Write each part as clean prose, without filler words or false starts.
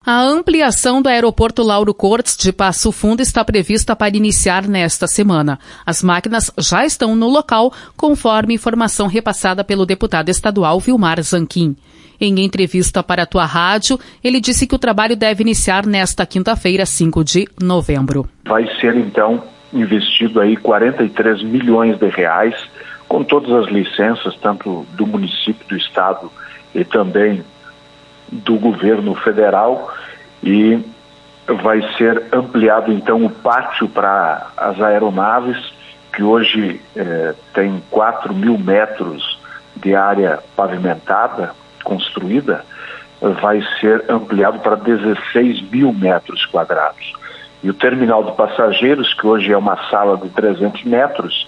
A ampliação do aeroporto Lauro Cortes de Passo Fundo está prevista para iniciar nesta semana. As máquinas já estão no local, conforme informação repassada pelo deputado estadual Vilmar Zanquim. Em entrevista para a Tua Rádio, ele disse que o trabalho deve iniciar nesta quinta-feira, 5 de novembro. Vai ser, então, investido aí 43 milhões de reais, com todas as licenças, tanto do município, do estado e também do governo federal, e vai ser ampliado então o pátio para as aeronaves, que hoje tem 4.000 metros de área pavimentada, construída, vai ser ampliado para 16.000 metros quadrados. E o terminal de passageiros, que hoje é uma sala de 300 metros,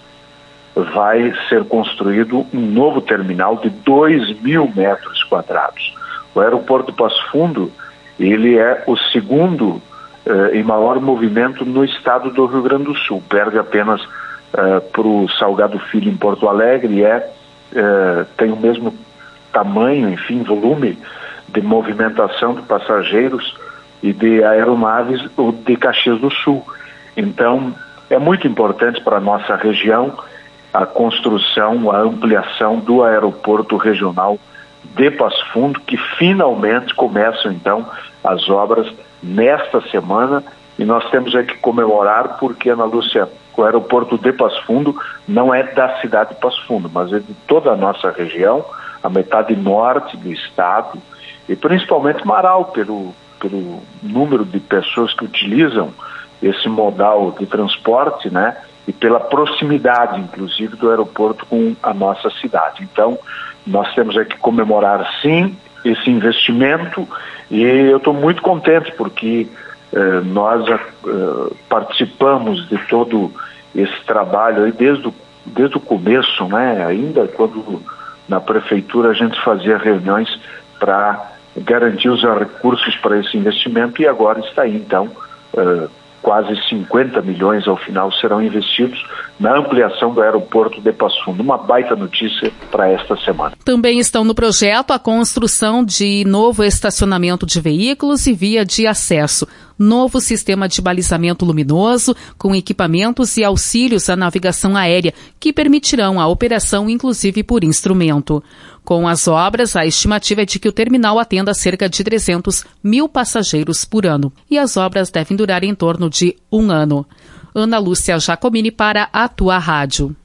vai ser construído um novo terminal de 2.000 metros quadrados. O aeroporto de Passo Fundo, ele é o segundo em maior movimento no estado do Rio Grande do Sul. Perde apenas para o Salgado Filho em Porto Alegre, tem o mesmo tamanho, enfim, volume de movimentação de passageiros e de aeronaves de Caxias do Sul. Então, é muito importante para a nossa região a construção, a ampliação do aeroporto regional de Passo Fundo, que finalmente começam então as obras nesta semana, e nós temos que comemorar porque, Ana Lúcia, o aeroporto de Passo Fundo não é da cidade de Passo Fundo, mas é de toda a nossa região, a metade norte do estado, e principalmente Marau, pelo número de pessoas que utilizam esse modal de transporte, né, e pela proximidade, inclusive, do aeroporto com a nossa cidade. Então, nós temos que comemorar, sim, esse investimento, e eu estou muito contente porque nós participamos de todo esse trabalho aí desde o começo, né? Ainda quando na prefeitura a gente fazia reuniões para garantir os recursos para esse investimento, e agora está aí, então, quase 50 milhões ao final serão investidos na ampliação do aeroporto de Passo Fundo. Uma baita notícia para esta semana. Também estão no projeto a construção de novo estacionamento de veículos e via de acesso, novo sistema de balizamento luminoso com equipamentos e auxílios à navegação aérea que permitirão a operação inclusive por instrumento. Com as obras, a estimativa é de que o terminal atenda cerca de 300.000 passageiros por ano, e as obras devem durar em torno de 1 ano. Ana Lúcia Jacomini para a Tua Rádio.